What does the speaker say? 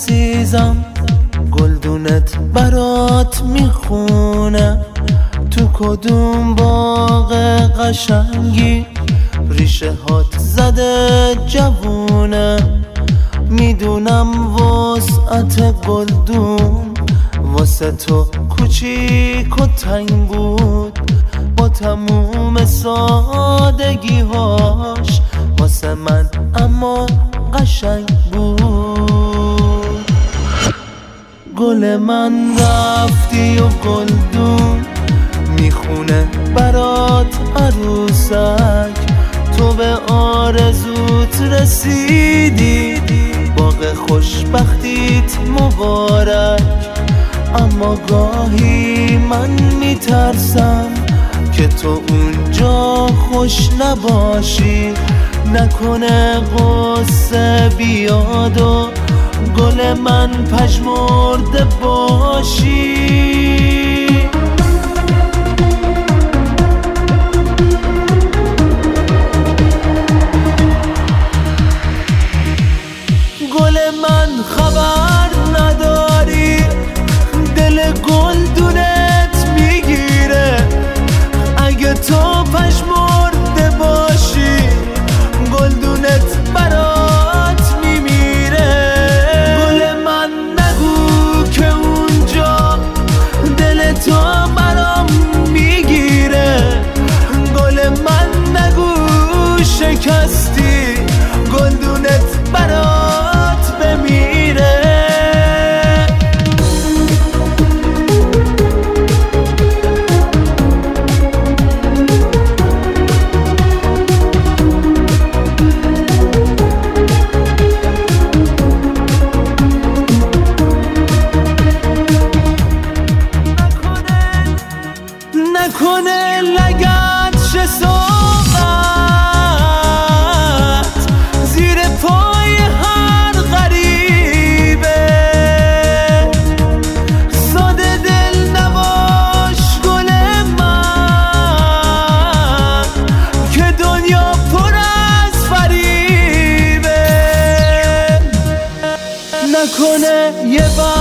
عزیزم گلدونت برات میخونه، تو کدوم باغ قشنگی ریشه هات زده جوونه. میدونم وسعت گلدون واسه تو کوچیک و تنگ بود، با تموم سادگی‌هاش واسه من اما قشنگ بود. گل من رفتی و گلدون میخونه برات عروسک، تو به آرزوت رسیدی، باغ خوشبختیت مبارک. اما گاهی من میترسم که تو اونجا خوش نباشی، نکنه غصه بیاد و گل من پژمرده باشی. گل من خبر نداری دل گلدونت میگیره، اگه تو پژمرده باشی گلدونت برات میمیره. گل من نگو که اونجا دل تو برام میگیره، گل من نگو شکستی گلدونت برات بمیره. نکنه لگد شه صحبت زیر پای هر غریبه، ساده دل نباش گل من که دنیا پر از فریبه. نکنه یه